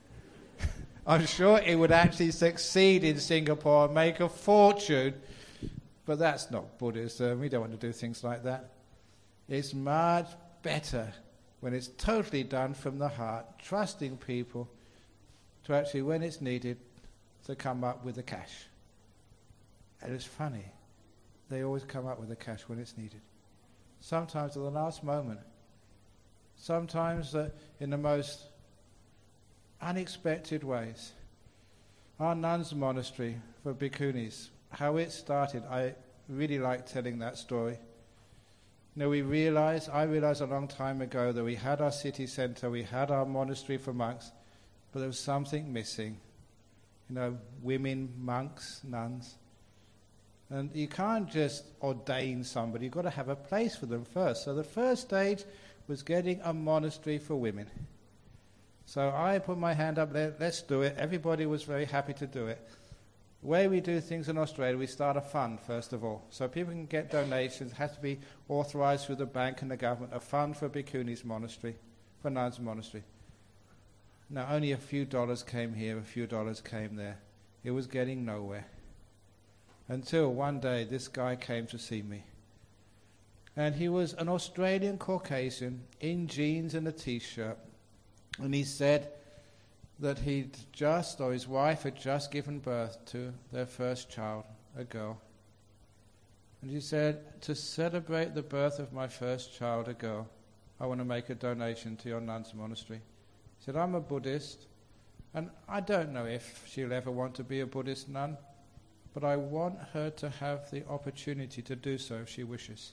I'm sure it would actually succeed in Singapore and make a fortune. But that's not Buddhism. We don't want to do things like that. It's much better when it's totally done from the heart, trusting people to actually, when it's needed, to come up with the cash. And it's funny, they always come up with the cash when it's needed. Sometimes at the last moment. Sometimes uh, in the most unexpected ways. Our nuns' monastery for bhikkhunis, how it started, I really like telling that story. You know, we realized, I realized a long time ago that we had our city center, we had our monastery for monks, but there was something missing. You know, women, monks, nuns. And you can't just ordain somebody, you've got to have a place for them first. So the first stage was getting a monastery for women. So I put my hand up there, let's do it. Everybody was very happy to do it. The way we do things in Australia, we start a fund first of all. So people can get donations, it has to be authorized through the bank and the government, a fund for Bhikkhuni's monastery, for nuns' monastery. Now only a few dollars came here, a few dollars came there. It was getting nowhere. Until one day this guy came to see me. And he was an Australian Caucasian in jeans and a t-shirt. And he said that he'd just, or his wife had just given birth to their first child, a girl. And he said, to celebrate the birth of my first child, a girl, I want to make a donation to your nuns' monastery. He said, I'm a Buddhist, and I don't know if she'll ever want to be a Buddhist nun, but I want her to have the opportunity to do so if she wishes.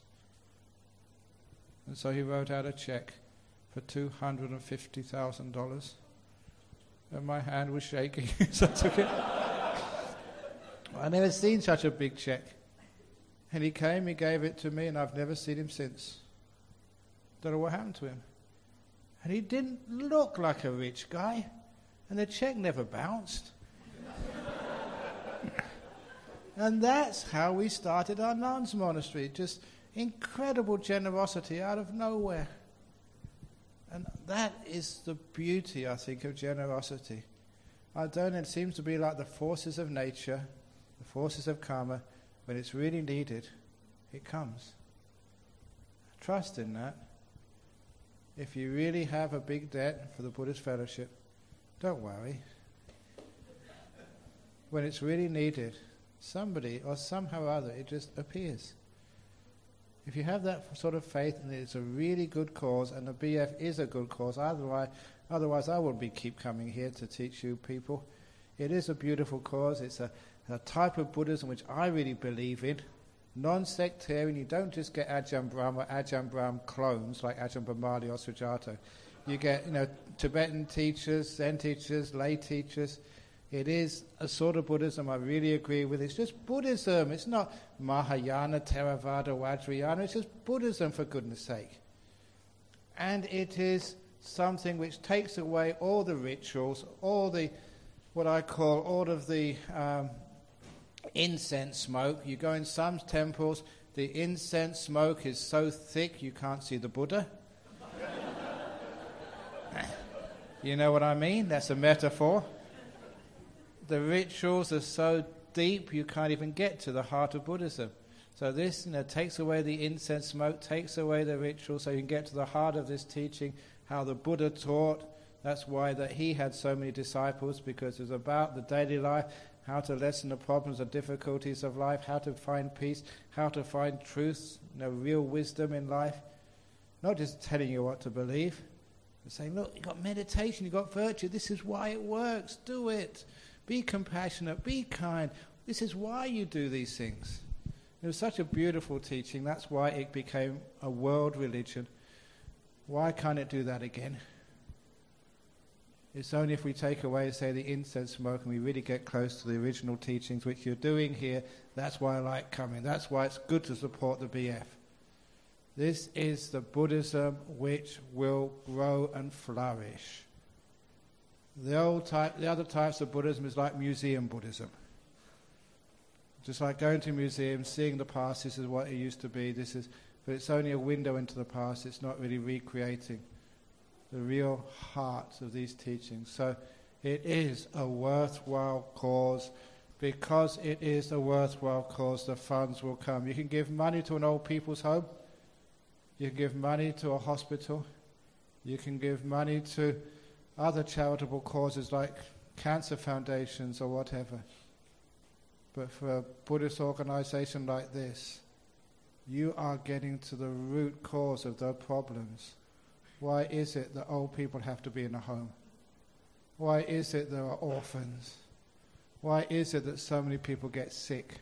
And so he wrote out a check for two hundred fifty thousand dollars. And my hand was shaking, so I took it. I've never seen such a big check. And he came, he gave it to me, and I've never seen him since. Don't know what happened to him. And he didn't look like a rich guy, and the check never bounced. And that's how we started our nuns' monastery. Just incredible generosity out of nowhere. And that is the beauty, I think, of generosity. I don't know, it seems to be like the forces of nature, the forces of karma. When it's really needed, it comes. Trust in that. If you really have a big debt for the Buddhist Fellowship, don't worry. When it's really needed, somebody or somehow or other, it just appears. If you have that sort of faith and it's a really good cause, and the B F is a good cause, otherwise, otherwise I wouldn't be keep coming here to teach you people. It is a beautiful cause. It's a, a type of Buddhism which I really believe in. Non-sectarian. You don't just get Ajahn Brahm or Ajahn Brahm clones like Ajahn Brahmali or Sujato. You get, you know, Tibetan teachers, Zen teachers, lay teachers. It is a sort of Buddhism I really agree with. It's just Buddhism. It's not Mahayana, Theravada, Vajrayana. It's just Buddhism, for goodness sake. And it is something which takes away all the rituals, all the, what I call, all of the um, incense smoke. You go in some temples, the incense smoke is so thick you can't see the Buddha. You know what I mean? That's a metaphor. The rituals are so deep you can't even get to the heart of Buddhism. So this, you know, takes away the incense smoke, takes away the ritual, so you can get to the heart of this teaching, how the Buddha taught. That's why that he had so many disciples, because it was about the daily life, how to lessen the problems and difficulties of life, how to find peace, how to find truth, you know, real wisdom in life. Not just telling you what to believe, but saying, look, you've got meditation, you've got virtue, this is why it works, do it. Be compassionate, be kind. This is why you do these things. It was such a beautiful teaching. That's why it became a world religion. Why can't it do that again? It's only if we take away, say, the incense smoke and we really get close to the original teachings, which you're doing here. That's why I like coming. That's why it's good to support the B F. This is the Buddhism which will grow and flourish. The old type, the other types of Buddhism is like museum Buddhism. Just like going to a museum, seeing the past, this is what it used to be, this is, but it's only a window into the past, it's not really recreating the real heart of these teachings. So it is a worthwhile cause. Because it is a worthwhile cause, the funds will come. You can give money to an old people's home, you can give money to a hospital, you can give money to other charitable causes like cancer foundations or whatever. But for a Buddhist organization like this, you are getting to the root cause of the problems. Why is it that old people have to be in a home? Why is it there are orphans? Why is it that so many people get sick?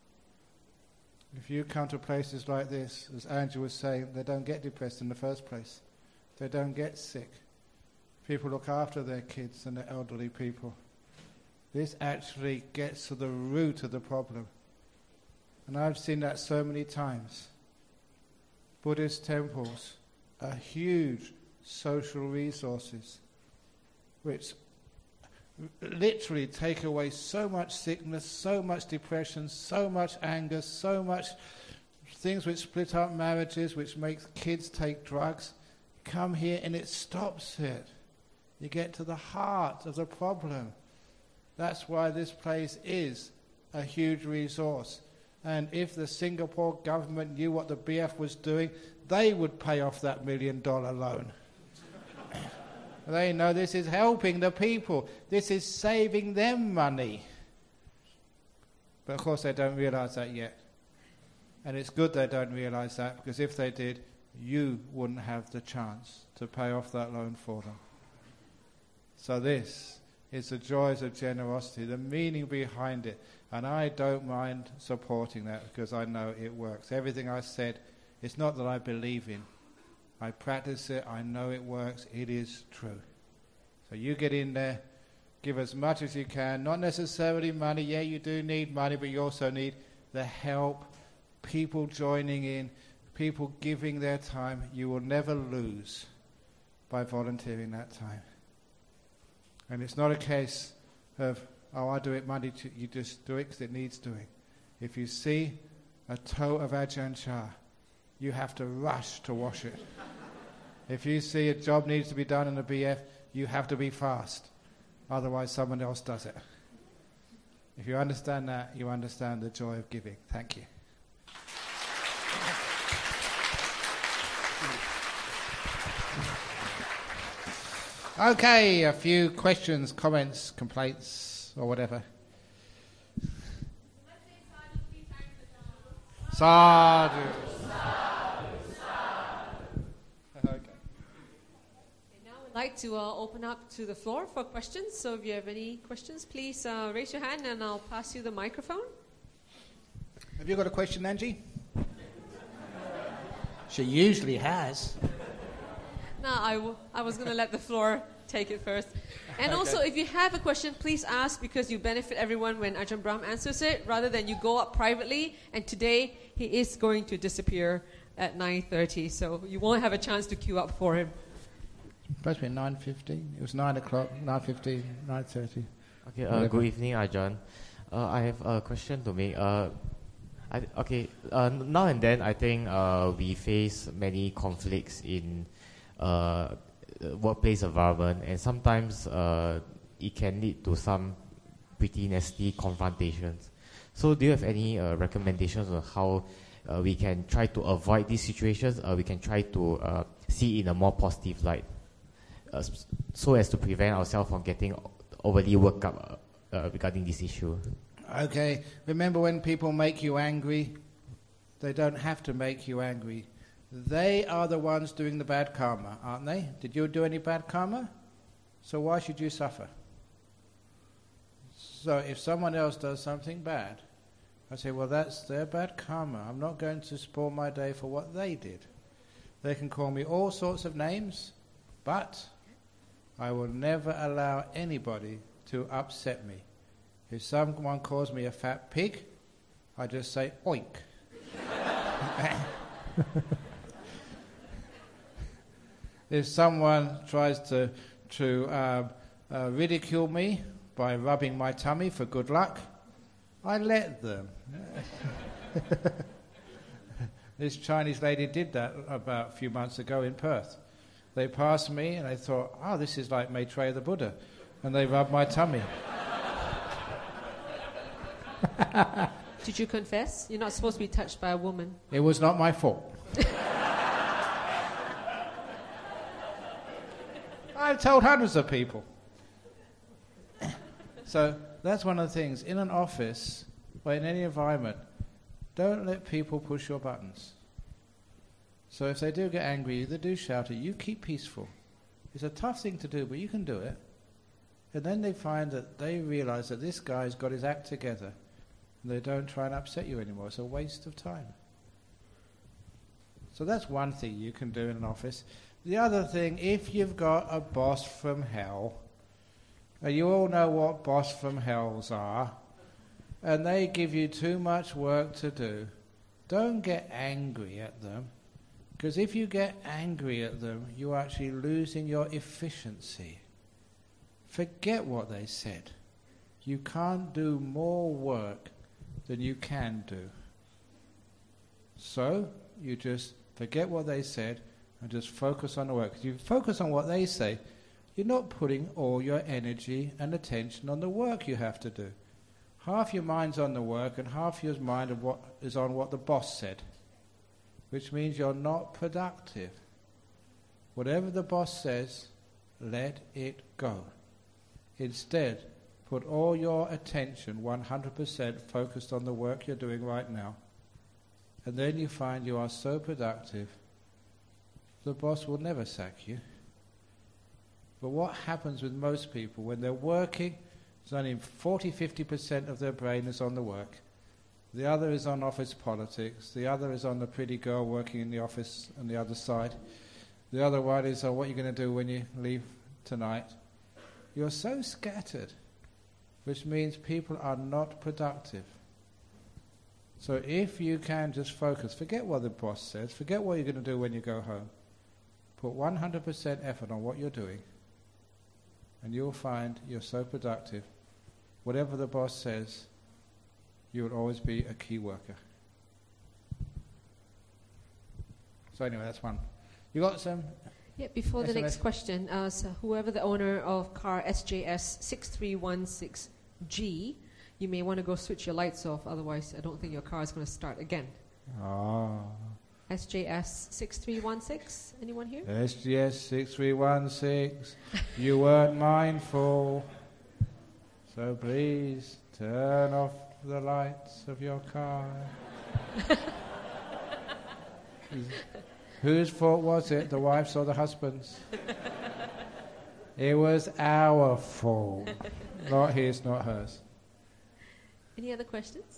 If you come to places like this, as Andrew was saying, they don't get depressed in the first place. They don't get sick. People look after their kids and their elderly people. This actually gets to the root of the problem. And I've seen that so many times. Buddhist temples are huge social resources which literally take away so much sickness, so much depression, so much anger, so much things which split up marriages, which make kids take drugs. Come here and it stops it. You get to the heart of the problem. That's why this place is a huge resource. And if the Singapore government knew what the B F was doing, they would pay off that million dollar loan. They know this is helping the people. This is saving them money. But of course they don't realize that yet. And it's good they don't realize that, because if they did, you wouldn't have the chance to pay off that loan for them. So this is the joys of generosity, the meaning behind it. And I don't mind supporting that because I know it works. Everything I said, it's not that I believe in. I practice it, I know it works, it is true. So you get in there, give as much as you can, not necessarily money. Yeah, you do need money, but you also need the help, people joining in, people giving their time. You will never lose by volunteering that time. And it's not a case of, oh, I do it Monday, to, you just do it because it needs doing. If you see a toe of Ajahn Chah, you have to rush to wash it. If you see a job needs to be done in the B F, you have to be fast. Otherwise, someone else does it. If you understand that, you understand the joy of giving. Thank you. Okay, a few questions, comments, complaints, or whatever. Sadhu. I'd like to uh, open up to the floor for questions. So if you have any questions, please uh, raise your hand and I'll pass you the microphone. Have you got a question, Angie? She usually has. No, I, w- I was going to let the floor take it first. And Okay. also, if you have a question, please ask, because you benefit everyone when Ajahn Brahm answers it, rather than you go up privately. And today, he is going to disappear at nine thirty, so you won't have a chance to queue up for him. Supposed to be nine fifteen. It was nine o'clock, nine fifteen, nine thirty. Okay, uh, good evening, Ajahn. Uh, I have a question to make. Uh, I, okay, uh, now and then I think uh, we face many conflicts in uh, workplace environment, and sometimes uh, it can lead to some pretty nasty confrontations. So do you have any uh, recommendations on how uh, we can try to avoid these situations? Uh, we can try to uh, see in a more positive light, uh, so as to prevent ourselves from getting overly worked up uh, regarding this issue. Okay, remember when people make you angry? They don't have to make you angry. They are the ones doing the bad karma, aren't they? Did you do any bad karma? So why should you suffer? So if someone else does something bad, I say, well, that's their bad karma. I'm not going to spoil my day for what they did. They can call me all sorts of names, but I will never allow anybody to upset me. If someone calls me a fat pig, I just say, oink. If someone tries to, to uh, uh, ridicule me by rubbing my tummy for good luck, I let them. This Chinese lady did that about a few months ago in Perth. They passed me and they thought, oh, this is like Maitreya the Buddha. And they rubbed my tummy. Did you confess? You're not supposed to be touched by a woman. It was not my fault. I've told hundreds of people. So that's one of the things. In an office or in any environment, don't let people push your buttons. So if they do get angry, they do shout at you, keep peaceful. It's a tough thing to do, but you can do it. And then they find that they realize that this guy's got his act together. And they don't try and upset you anymore. It's a waste of time. So that's one thing you can do in an office. The other thing, if you've got a boss from hell, and you all know what boss from hells are, and they give you too much work to do, don't get angry at them. Because if you get angry at them, you're actually losing your efficiency. Forget what they said. You can't do more work than you can do. So, you just forget what they said and just focus on the work. If you focus on what they say, you're not putting all your energy and attention on the work you have to do. Half your mind's on the work and half your mind of what is on what the boss said, which means you're not productive. Whatever the boss says, let it go. Instead, put all your attention one hundred percent focused on the work you're doing right now. And then you find you are so productive, the boss will never sack you. But what happens with most people when they're working, it's only forty to fifty percent of their brain is on the work. The other is on office politics. The other is on the pretty girl working in the office on the other side. The other one is on what you're going to do when you leave tonight. You're so scattered, which means people are not productive. So if you can just focus, forget what the boss says, forget what you're going to do when you go home. Put one hundred percent effort on what you're doing, and you'll find you're so productive. Whatever the boss says, you will always be a key worker. So anyway, that's one. You got some? Yeah, before the S M S? next question, uh, so whoever the owner of car S J S six three one six G, you may want to go switch your lights off, otherwise I don't think your car is going to start again. Ah. S J S six three one six, anyone here? S J S six three one six, you weren't mindful, so please turn off the lights of your car. Whose fault was it, the wife's or the husband's? It was our fault, not his, not hers. Any other questions?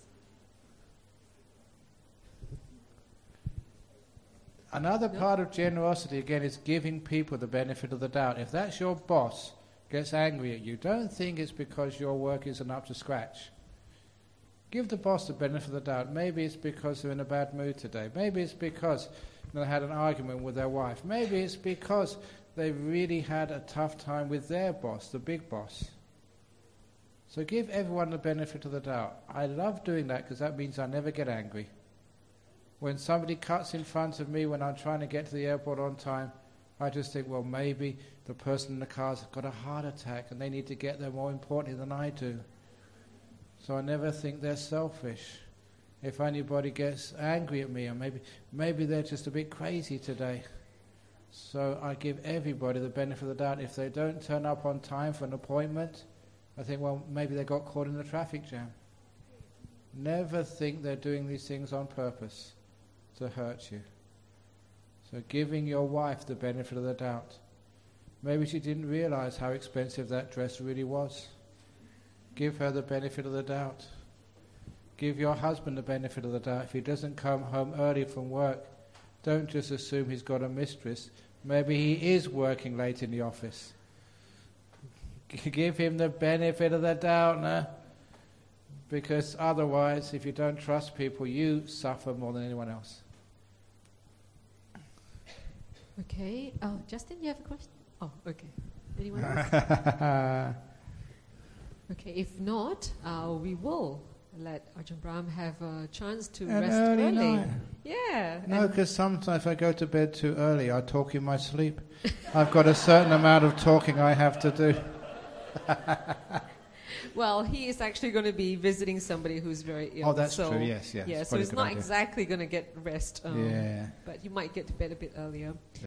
Another No. part of generosity, again, is giving people the benefit of the doubt. If that's your boss gets angry at you, don't think it's because your work isn't up to scratch. Give the boss the benefit of the doubt. Maybe it's because they're in a bad mood today. Maybe it's because they had an argument with their wife. Maybe it's because they really had a tough time with their boss, the big boss. So give everyone the benefit of the doubt. I love doing that because that means I never get angry. When somebody cuts in front of me when I'm trying to get to the airport on time, I just think, well, maybe the person in the car's got a heart attack and they need to get there more importantly than I do. So I never think they're selfish. If anybody gets angry at me, or maybe maybe they're just a bit crazy today. So I give everybody the benefit of the doubt. If they don't turn up on time for an appointment, I think, well, maybe they got caught in the traffic jam. Never think they're doing these things on purpose to hurt you. So giving your wife the benefit of the doubt. Maybe she didn't realize how expensive that dress really was. Give her the benefit of the doubt. Give your husband the benefit of the doubt. If he doesn't come home early from work, don't just assume he's got a mistress. Maybe he is working late in the office. Give him the benefit of the doubt now. Because otherwise, if you don't trust people, you suffer more than anyone else. Okay. Oh, Justin, you have a question? Oh, okay. Anyone else? Okay, if not, uh, we will let Ajahn Brahm have a chance to An rest early early. night. Yeah. No, and- because sometimes if I go to bed too early, I talk in my sleep. I've got a certain amount of talking I have to do. Well, he is actually going to be visiting somebody who's very ill. Oh, that's so true, yes, yes. Yeah, It's so probably a it's good not idea. exactly going to get rest. Um, Yeah. But you might get to bed a bit earlier.